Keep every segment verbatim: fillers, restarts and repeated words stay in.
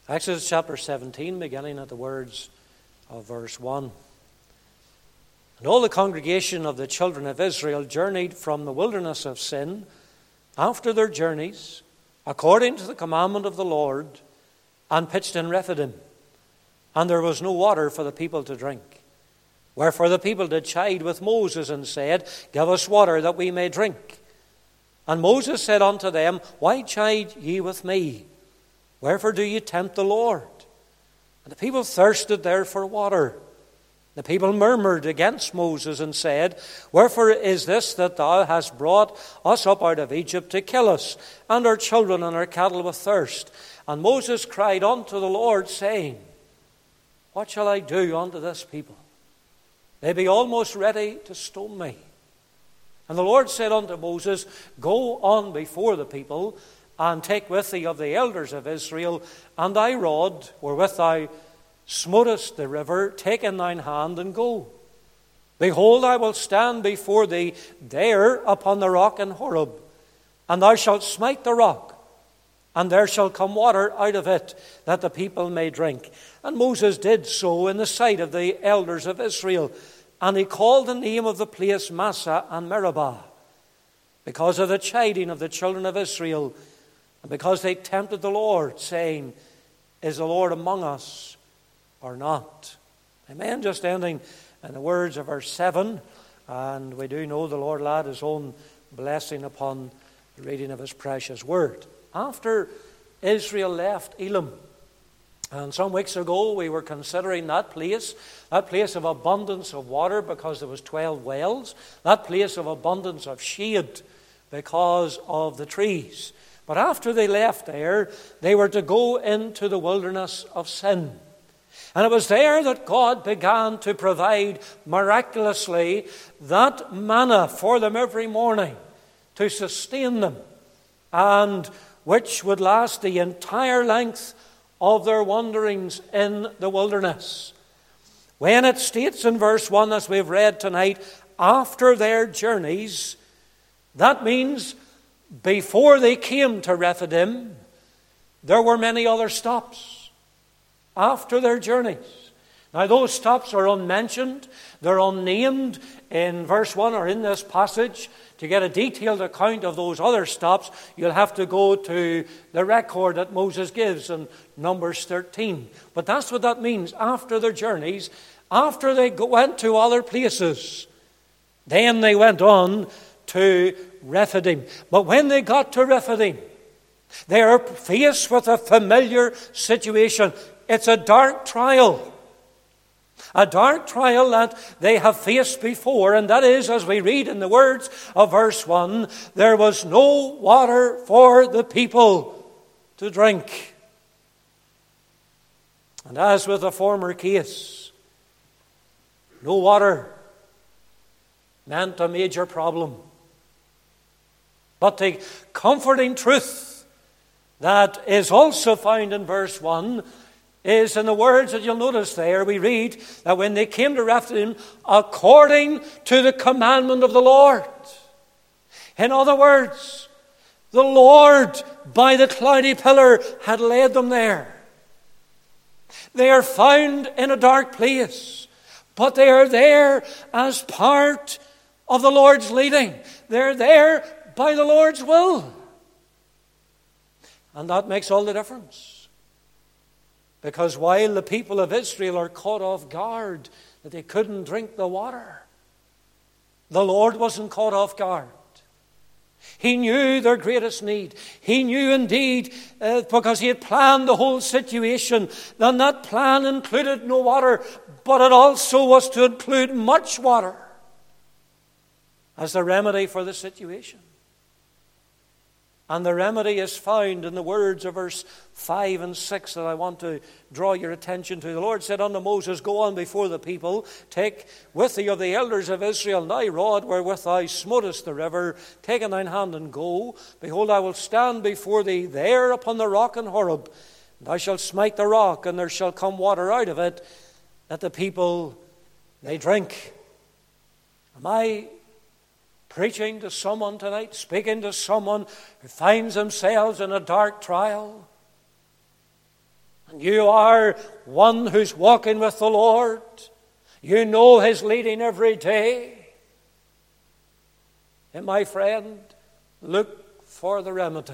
Exodus chapter seventeen, beginning at the words of verse one. And all the congregation of the children of Israel journeyed from the wilderness of Sin after their journeys, according to the commandment of the Lord, and pitched in Rephidim. And there was no water for the people to drink. Wherefore the people did chide with Moses, and said, Give us water that we may drink. And Moses said unto them, Why chide ye with me? Wherefore do ye tempt the Lord? And the people thirsted there for water. The people murmured against Moses, and said, Wherefore is this that thou hast brought us up out of Egypt to kill us, and our children and our cattle with thirst? And Moses cried unto the Lord, saying, What shall I do unto this people? They be almost ready to stone me. And the Lord said unto Moses, Go on before the people, and take with thee of the elders of Israel, and thy rod, wherewith thou smotest the river, take in thine hand, and go. Behold, I will stand before thee there upon the rock in Horeb, and thou shalt smite the rock, and there shall come water out of it, that the people may drink. And Moses did so in the sight of the elders of Israel, and he called the name of the place Massah and Meribah, because of the chiding of the children of Israel, and because they tempted the Lord, saying, Is the Lord among us or not? Amen. Just ending in the words of verse seven, and we do know the Lord will add his own blessing upon the reading of his precious word. After Israel left Elim, and some weeks ago we were considering that place, that place of abundance of water because there was twelve wells, that place of abundance of shade because of the trees. But after they left there, they were to go into the wilderness of Sin. And it was there that God began to provide miraculously that manna for them every morning to sustain them, and which would last the entire length of their wanderings in the wilderness. When it states in verse one, as we've read tonight, after their journeys, that means before they came to Rephidim, there were many other stops after their journeys. Now those stops are unmentioned, they're unnamed in verse one or in this passage. To get a detailed account of those other stops, you'll have to go to the record that Moses gives in Numbers thirteen. But that's what that means. After their journeys, after they went to other places, then they went on to Rephidim. But when they got to Rephidim, they are faced with a familiar situation. It's a dark trial. A dark trial that they have faced before, and that is, as we read in the words of verse one, there was no water for the people to drink. And as with the former case, no water meant a major problem. But the comforting truth that is also found in verse one is in the words that you'll notice there. We read that when they came to Rephidim, according to the commandment of the Lord. In other words, the Lord by the cloudy pillar had led them there. They are found in a dark place, but they are there as part of the Lord's leading. They're there by the Lord's will. And that makes all the difference. Because while the people of Israel are caught off guard that they couldn't drink the water, the Lord wasn't caught off guard. He knew their greatest need. He knew indeed, uh, because he had planned the whole situation, then that plan included no water, but it also was to include much water as the remedy for the situation. And the remedy is found in the words of verse five and six that I want to draw your attention to. The Lord said unto Moses, Go on before the people, take with thee of the elders of Israel thy rod wherewith thou smotest the river, take in thine hand and go. Behold, I will stand before thee there upon the rock in Horeb. And thou shalt smite the rock, and there shall come water out of it, that the people may drink. Am I preaching to someone tonight, speaking to someone who finds themselves in a dark trial? and you are one who's walking with the Lord, you know His leading every day, and my friend, look for the remedy.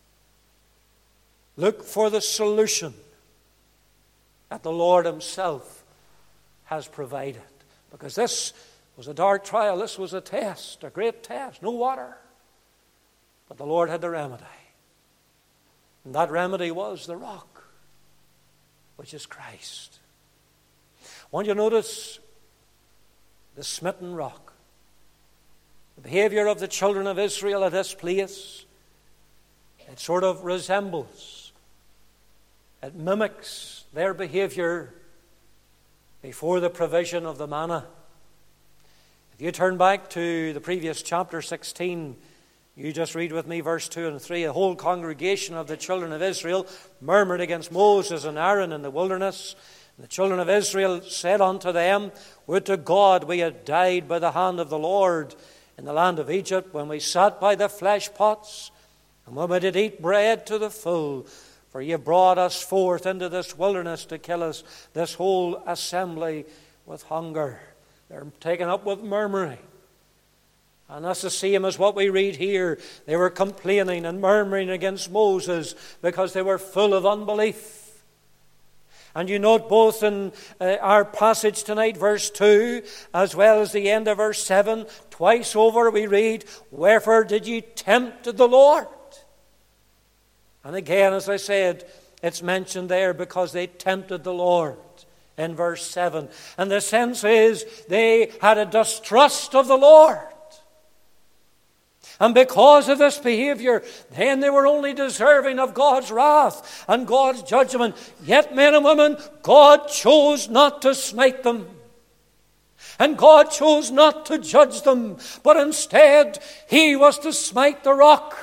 Look for the solution that the Lord Himself has provided. Because this was a dark trial, this was a test, a great test, no water. But the Lord had the remedy. And that remedy was the rock, which is Christ. I want you to notice the smitten rock. The behavior of the children of Israel at this place, it sort of resembles, it mimics their behavior before the provision of the manna. If you turn back to the previous chapter sixteen, you just read with me verse two and three. The whole congregation of the children of Israel murmured against Moses and Aaron in the wilderness. And the children of Israel said unto them, would to God we had died by the hand of the Lord in the land of Egypt, when we sat by the flesh pots, and when we did eat bread to the full. For ye brought us forth into this wilderness to kill us, this whole assembly with hunger. They're taken up with murmuring. And that's the same as what we read here. They were complaining and murmuring against Moses because they were full of unbelief. And you note both in uh, our passage tonight, verse two, as well as the end of verse seven, twice over we read, wherefore did ye tempt the Lord? And again, as I said, it's mentioned there because they tempted the Lord in verse seven. And the sense is they had a distrust of the Lord. And because of this behavior, then they were only deserving of God's wrath and God's judgment. Yet, men and women, God chose not to smite them. And God chose not to judge them. But instead, He was to smite the rock.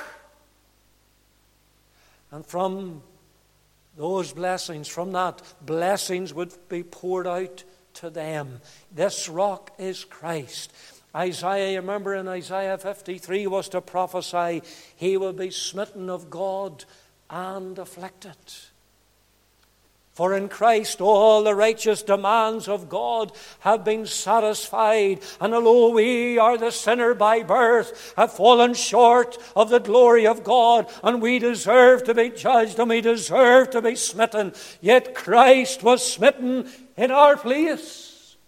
And from those blessings, from that, blessings would be poured out to them. This rock is Christ. Isaiah, you remember in Isaiah fifty-three, was to prophesy, He will be smitten of God and afflicted. For in Christ all the righteous demands of God have been satisfied. And although we are the sinner by birth, have fallen short of the glory of God, and we deserve to be judged, and we deserve to be smitten, yet Christ was smitten in our place.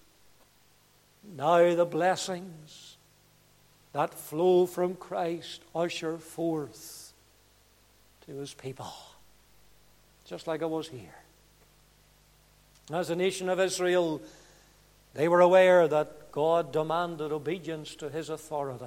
Now the blessings that flow from Christ usher forth to His people, just like it was here. As a nation of Israel, they were aware that God demanded obedience to His authority.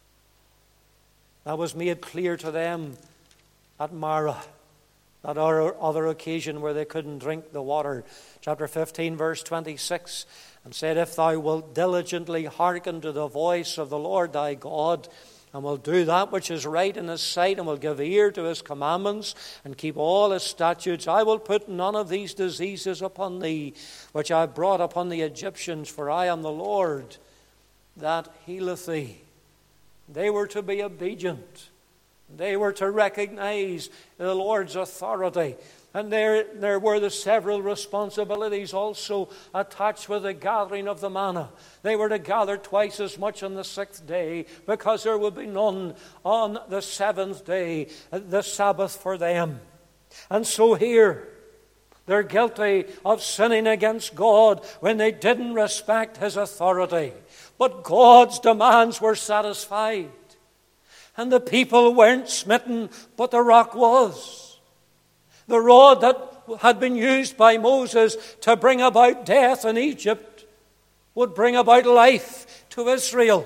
That was made clear to them at Marah, that other occasion where they couldn't drink the water. Chapter fifteen, verse twenty-six, and said, if thou wilt diligently hearken to the voice of the Lord thy God, and will do that which is right in His sight, and will give ear to His commandments, and keep all His statutes, I will put none of these diseases upon thee, which I brought upon the Egyptians, for I am the Lord that healeth thee. They were to be obedient. They were to recognize the Lord's authority. And there, there were the several responsibilities also attached with the gathering of the manna. They were to gather twice as much on the sixth day, because there would be none on the seventh day, the Sabbath for them. And so here, they're guilty of sinning against God when they didn't respect His authority. But God's demands were satisfied. And the people weren't smitten, but the rock was. The rod that had been used by Moses to bring about death in Egypt would bring about life to Israel.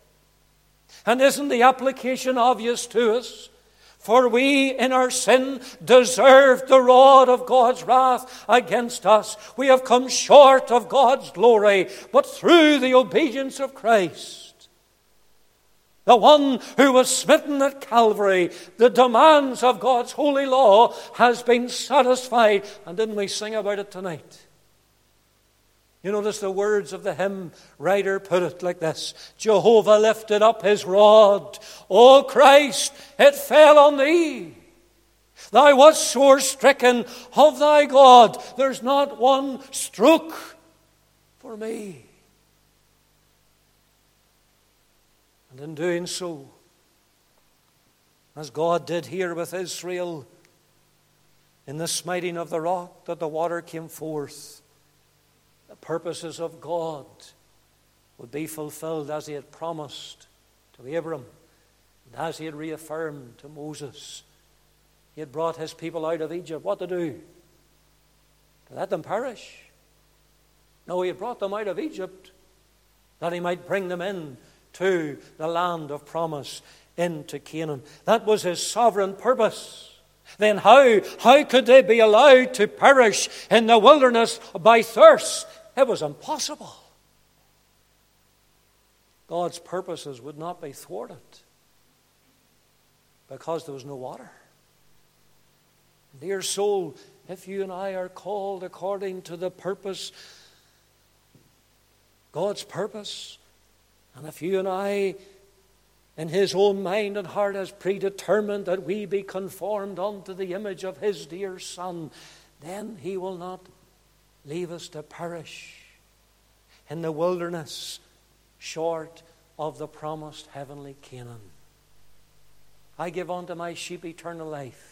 And isn't the application obvious to us? For we in our sin deserved the rod of God's wrath against us. We have come short of God's glory, but through the obedience of Christ, the one who was smitten at Calvary, the demands of God's holy law has been satisfied. And didn't we sing about it tonight? You notice the words of the hymn writer put it like this: Jehovah lifted up His rod, O Christ, it fell on thee. Thou wast sore stricken of thy God. There's not one stroke for me. And in doing so, as God did here with Israel, in the smiting of the rock that the water came forth, the purposes of God would be fulfilled as he had promised to Abram and as he had reaffirmed to Moses. He had brought his people out of Egypt. What to do? To let them perish? No, he had brought them out of Egypt that he might bring them in to the land of promise, into Canaan. That was his sovereign purpose. Then how, how could they be allowed to perish in the wilderness by thirst? It was impossible. God's purposes would not be thwarted because there was no water. Dear soul, if you and I are called according to the purpose, God's purpose, and if you and I, in his own mind and heart, has predetermined that we be conformed unto the image of his dear Son, then he will not leave us to perish in the wilderness short of the promised heavenly Canaan. I give unto my sheep eternal life.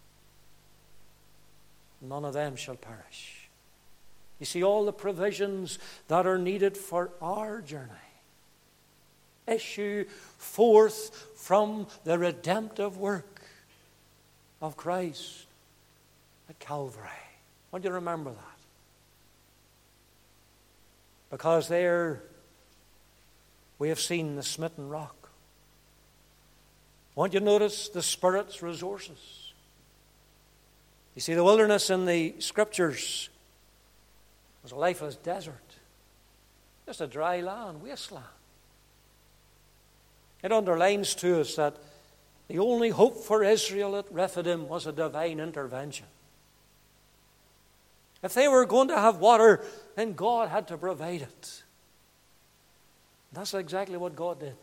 None of them shall perish. You see, all the provisions that are needed for our journey issue forth from the redemptive work of Christ at Calvary. I want you to remember that. Because there we have seen the smitten rock. I want you to notice the Spirit's resources. You see, the wilderness in the Scriptures was a lifeless desert. Just a dry land, wasteland. It underlines to us that the only hope for Israel at Rephidim was a divine intervention. If they were going to have water, then God had to provide it. That's exactly what God did.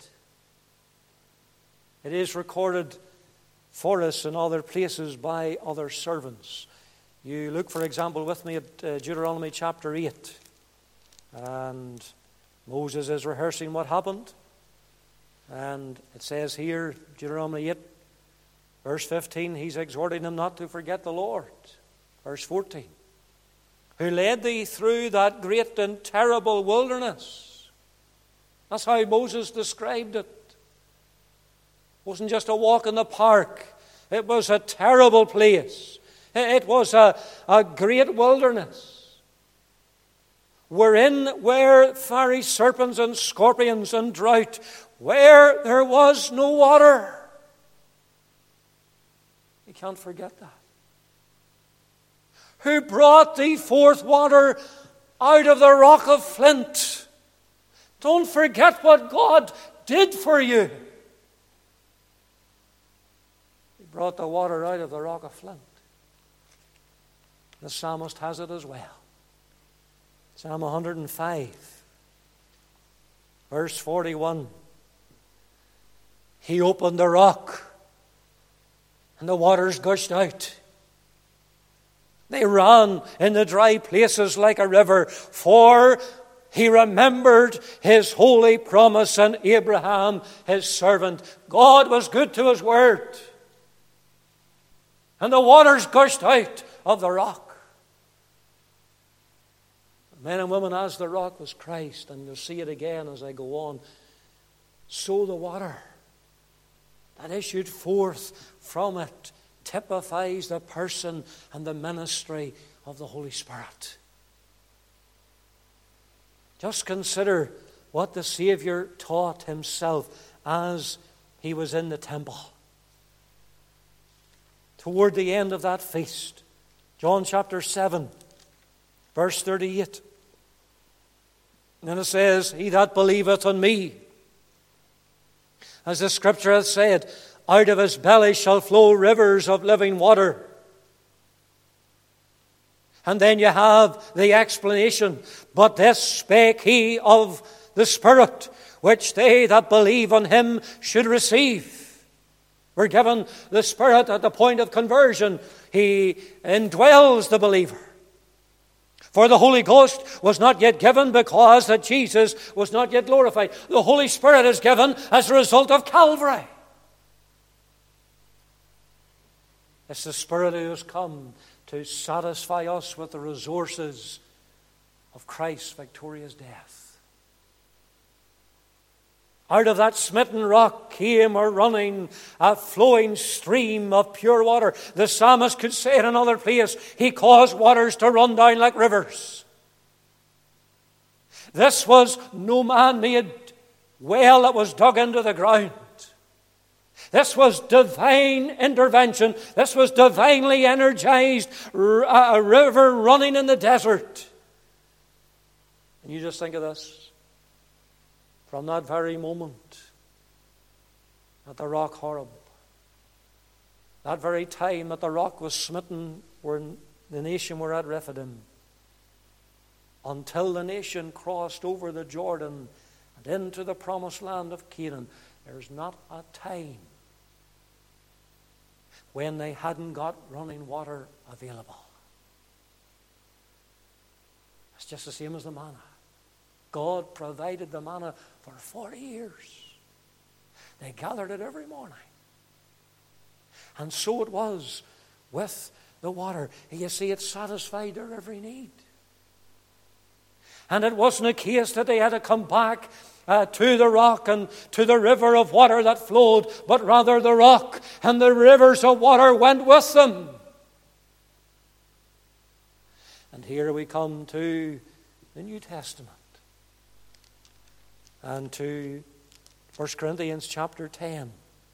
It is recorded for us in other places by other servants. You look, for example, with me at uh, Deuteronomy chapter eight. And Moses is rehearsing what happened. And it says here, Deuteronomy eight, verse fifteen, he's exhorting them not to forget the Lord. Verse fourteen, who led thee through that great and terrible wilderness. That's how Moses described it. It wasn't just a walk in the park. It was a terrible place. It was a, a great wilderness, wherein were fiery serpents and scorpions and drought, where there was no water. You can't forget that. Who brought thee forth water out of the rock of flint. Don't forget what God did for you. He brought the water out of the rock of flint. The psalmist has it as well. Psalm one hundred five, verse forty-one. He opened the rock, and the waters gushed out. They ran in the dry places like a river, for he remembered his holy promise and Abraham, his servant. God was good to his word. And the waters gushed out of the rock. Men and women, as the rock was Christ, and you'll see it again as I go on, so the water that issued forth from it typifies the person and the ministry of the Holy Spirit. Just consider what the Savior taught himself as he was in the temple. Toward the end of that feast, John chapter seven, verse thirty-eight. And it says, he that believeth on me, as the Scripture hath said, out of his belly shall flow rivers of living water. And then you have the explanation. But this spake he of the Spirit, which they that believe on him should receive. We're given the Spirit at the point of conversion. He indwells the believer. For the Holy Ghost was not yet given because that Jesus was not yet glorified. The Holy Spirit is given as a result of Calvary. It's the Spirit who has come to satisfy us with the resources of Christ's victorious death. Out of that smitten rock came a running, a flowing stream of pure water. The psalmist could say in another place, He caused waters to run down like rivers. This was no man-made well that was dug into the ground. This was divine intervention. This was divinely energized, a river running in the desert. And you just think of this. From that very moment at the rock Horeb, that very time that the rock was smitten where the nation were at Rephidim, until the nation crossed over the Jordan and into the promised land of Canaan, there's not a time when they hadn't got running water available. It's just the same as the manna. God provided the manna for forty years. They gathered it every morning. And so it was with the water. You see, it satisfied their every need. And it wasn't a case that they had to come back uh, to the rock and to the river of water that flowed, but rather the rock and the rivers of water went with them. And here we come to the New Testament. And to First Corinthians chapter ten.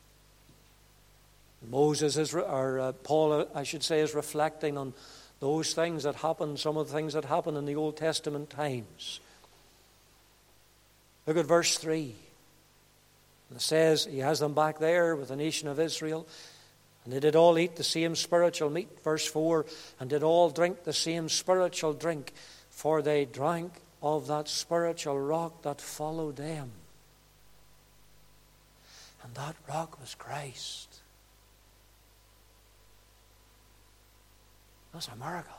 Moses is, or uh, Paul, I should say, is reflecting on those things that happened, some of the things that happened in the Old Testament times. Look at verse three. It says, he has them back there with the nation of Israel. And they did all eat the same spiritual meat. Verse four. And did all drink the same spiritual drink, for they drank of that spiritual rock that followed them. And that rock was Christ. That's a miracle.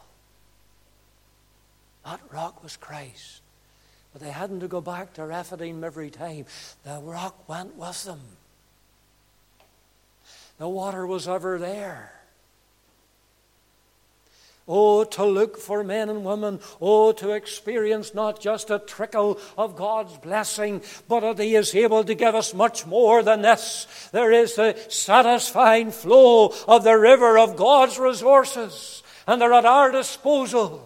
That rock was Christ. But they hadn't to go back to Rephidim every time. The rock went with them. The water was ever there. Oh, to look for men and women. Oh, to experience not just a trickle of God's blessing, but that He is able to give us much more than this. There is the satisfying flow of the river of God's resources, and they're at our disposal.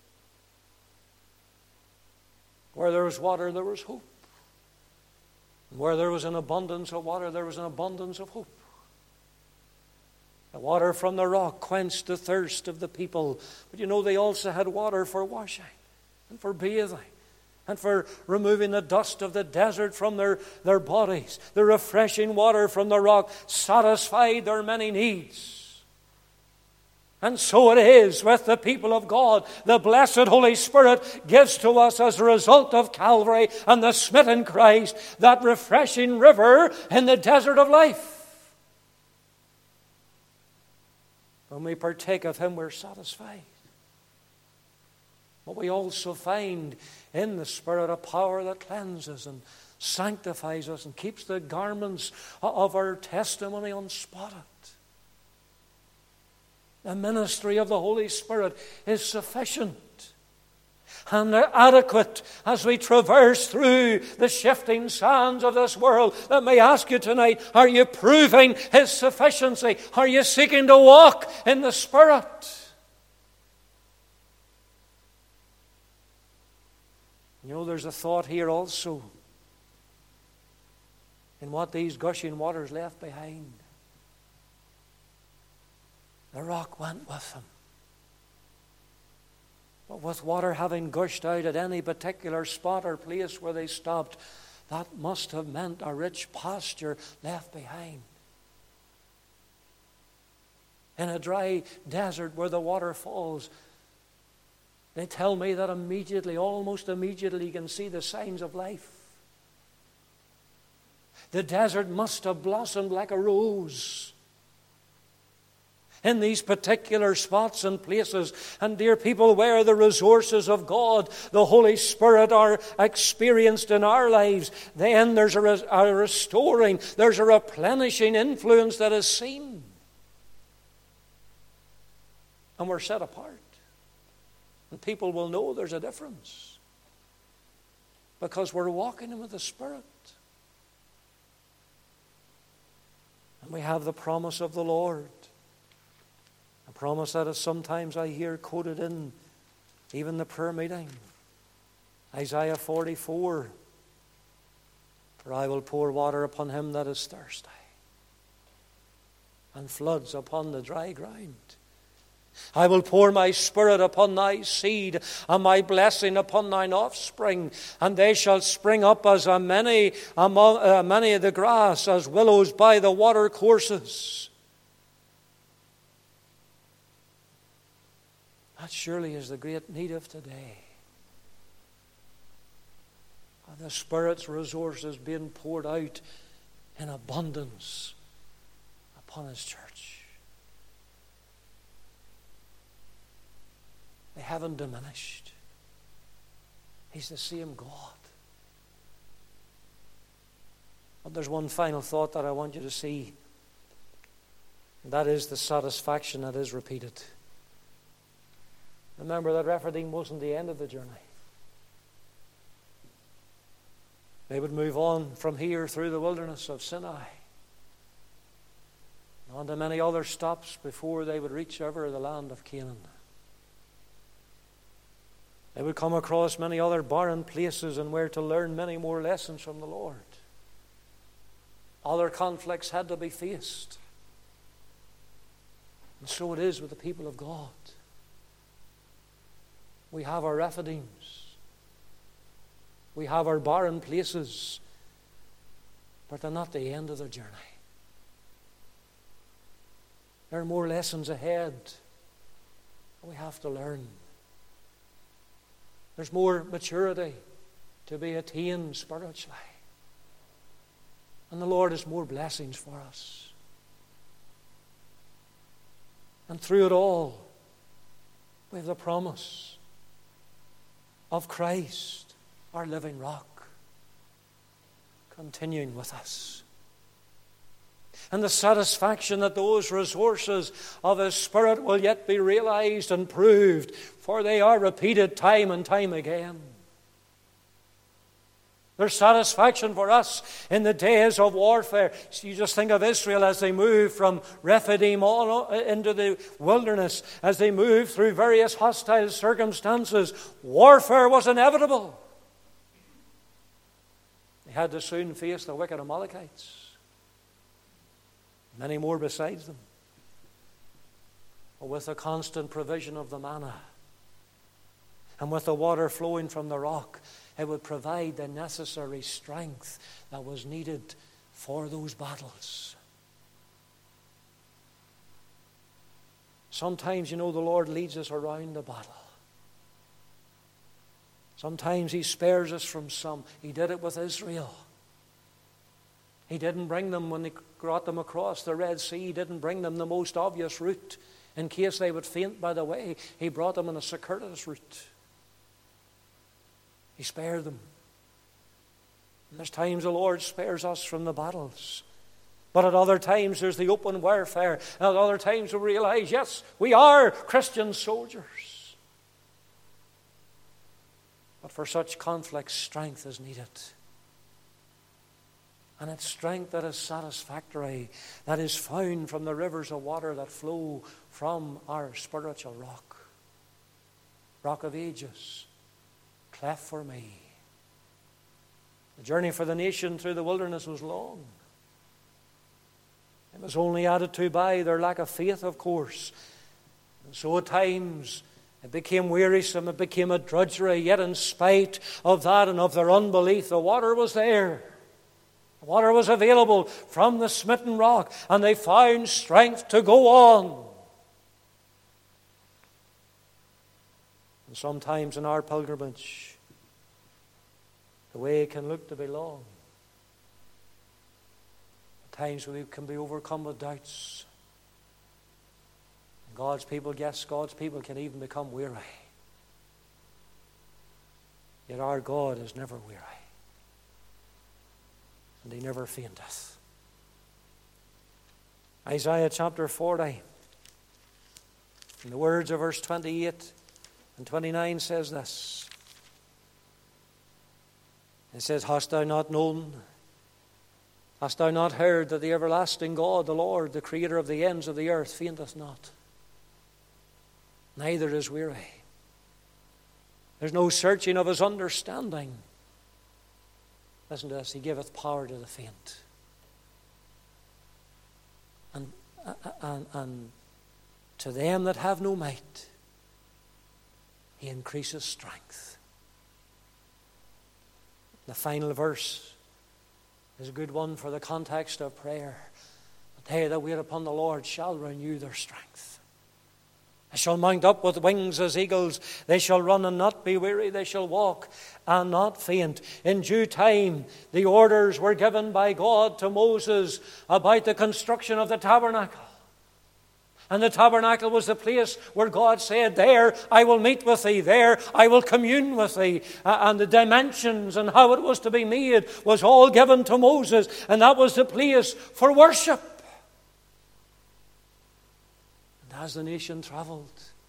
Where there was water, there was hope. Where there was an abundance of water, there was an abundance of hope. The water from the rock quenched the thirst of the people. But you know, they also had water for washing and for bathing and for removing the dust of the desert from their, their bodies. The refreshing water from the rock satisfied their many needs. And so it is with the people of God. The blessed Holy Spirit gives to us, as a result of Calvary and the smitten Christ, that refreshing river in the desert of life. When we partake of Him, we're satisfied. But we also find in the Spirit a power that cleanses and sanctifies us and keeps the garments of our testimony unspotted. The ministry of the Holy Spirit is sufficient and adequate as we traverse through the shifting sands of this world. Let me ask you tonight, are you proving His sufficiency? Are you seeking to walk in the Spirit? You know, there's a thought here also in what these gushing waters left behind. The rock went with them. But with water having gushed out at any particular spot or place where they stopped, that must have meant a rich pasture left behind. In a dry desert where the water falls, they tell me that immediately, almost immediately, you can see the signs of life. The desert must have blossomed like a rose in these particular spots and places. And dear people, where the resources of God, the Holy Spirit, are experienced in our lives, then there's a, res- a restoring, there's a replenishing influence that is seen. And we're set apart. And people will know there's a difference, because we're walking with the Spirit. And we have the promise of the Lord. A promise that is sometimes I hear quoted in even the prayer meeting. Isaiah forty-four. For I will pour water upon him that is thirsty, and floods upon the dry ground. I will pour my Spirit upon thy seed, and my blessing upon thine offspring, and they shall spring up as a many among uh, many of the grass, as willows by the water courses. That surely is the great need of today. The Spirit's resources being poured out in abundance upon His church. They haven't diminished. He's the same God. But there's one final thought that I want you to see. And that is the satisfaction that is repeated. Remember that Rephidim wasn't the end of the journey. They would move on from here through the wilderness of Sinai, and on to many other stops before they would reach ever the land of Canaan. They would come across many other barren places and were to learn many more lessons from the Lord. Other conflicts had to be faced. And so it is with the people of God. We have our Rephidims. We have our barren places. But they're not the end of the journey. There are more lessons ahead we have to learn. There's more maturity to be attained spiritually. And the Lord has more blessings for us. And through it all, we have the promise of Christ, our living rock, continuing with us. And the satisfaction that those resources of His Spirit will yet be realized and proved, for they are repeated time and time again. There's satisfaction for us in the days of warfare. So you just think of Israel as they move from Rephidim on into the wilderness, as they move through various hostile circumstances. Warfare was inevitable. They had to soon face the wicked Amalekites. Many more besides them. But with the constant provision of the manna, and with the water flowing from the rock, it would provide the necessary strength that was needed for those battles. Sometimes, you know, the Lord leads us around the battle. Sometimes He spares us from some. He did it with Israel. He didn't bring them when He brought them across the Red Sea. He didn't bring them the most obvious route in case they would faint by the way. He brought them in a circuitous route. He spared them. And there's times the Lord spares us from the battles. But at other times there's the open warfare. And at other times we realize, yes, we are Christian soldiers. But for such conflicts, strength is needed. And it's strength that is satisfactory, that is found from the rivers of water that flow from our spiritual rock. Rock of Ages, cleft for me. The journey for the nation through the wilderness was long. It was only added to by their lack of faith, of course. And so at times it became wearisome, it became a drudgery, yet in spite of that and of their unbelief, the water was there. The water was available from the smitten rock, and they found strength to go on. And sometimes in our pilgrimage, the way can look to be long. times we can be overcome with doubts. And God's people, yes, God's people can even become weary. Yet our God is never weary. And He never fainteth. Isaiah chapter forty, in the words of verse twenty-eight and twenty-nine says this. It says, Hast thou not known, hast thou not heard that the everlasting God, the Lord, the creator of the ends of the earth, fainteth not, neither is weary. There's no searching of His understanding. Listen to this, He giveth power to the faint. And, and, and to them that have no might, He increases strength. The final verse is a good one for the context of prayer. But they that wait upon the Lord shall renew their strength. They shall mount up with wings as eagles. They shall run and not be weary. They shall walk and not faint. In due time, the orders were given by God to Moses about the construction of the tabernacle. And the tabernacle was the place where God said, there I will meet with thee, there I will commune with thee. Uh, and the dimensions and how it was to be made was all given to Moses. And that was the place for worship. And as the nation traveled,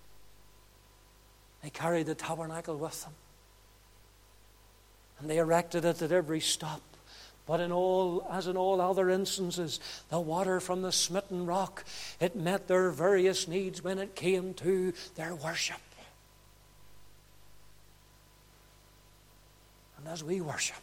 they carried the tabernacle with them. And they erected it at every stop. But in all, as in all other instances, the water from the smitten rock, it met their various needs when it came to their worship. And as we worship,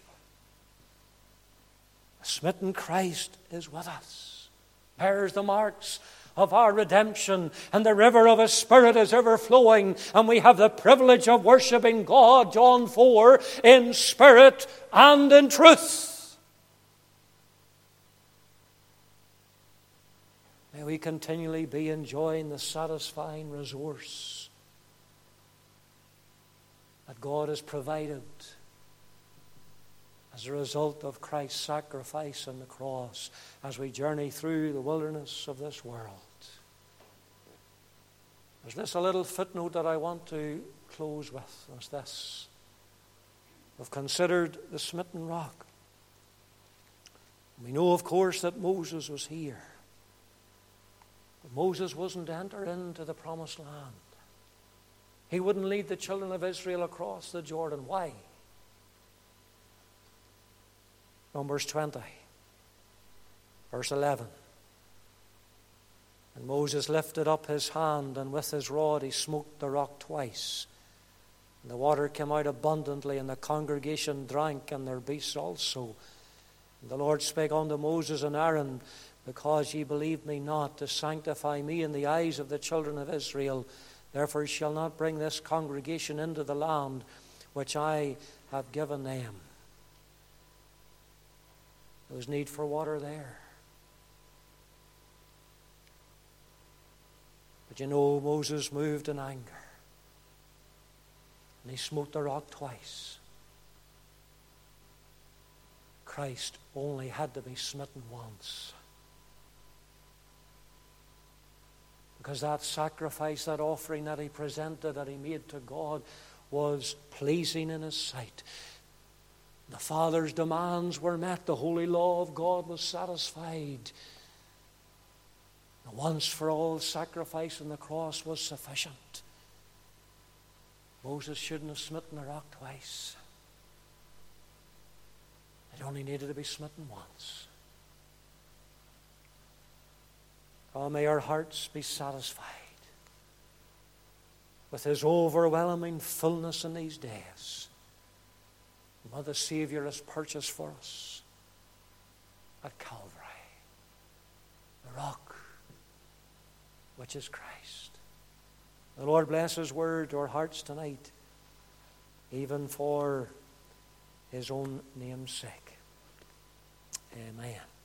the smitten Christ is with us, bears the marks of our redemption, and the river of His Spirit is ever flowing, and we have the privilege of worshiping God, John four, in spirit and in truth. May we continually be enjoying the satisfying resource that God has provided as a result of Christ's sacrifice on the cross as we journey through the wilderness of this world. There's this a little footnote that I want to close with. It's this. We've considered the smitten rock. We know, of course, that Moses was here. But Moses wasn't to enter into the promised land. He wouldn't lead the children of Israel across the Jordan. Why? Numbers twenty, verse eleven. And Moses lifted up his hand, and with his rod he smote the rock twice. And the water came out abundantly, and the congregation drank, and their beasts also. And the Lord spake unto Moses and Aaron, Because ye believed me not to sanctify me in the eyes of the children of Israel, therefore shall not bring this congregation into the land which I have given them. There was need for water there. But you know, Moses moved in anger. And he smote the rock twice. Christ only had to be smitten once. Because that sacrifice, that offering that he presented, that he made to God, was pleasing in his sight. The Father's demands were met. The holy law of God was satisfied. The once for all sacrifice on the cross was sufficient. Moses shouldn't have smitten the rock twice. It only needed to be smitten once. Oh, may our hearts be satisfied with His overwhelming fullness in these days. What the Savior has purchased for us at Calvary. The rock, which is Christ. The Lord bless His word to our hearts tonight, even for His own name's sake. Amen.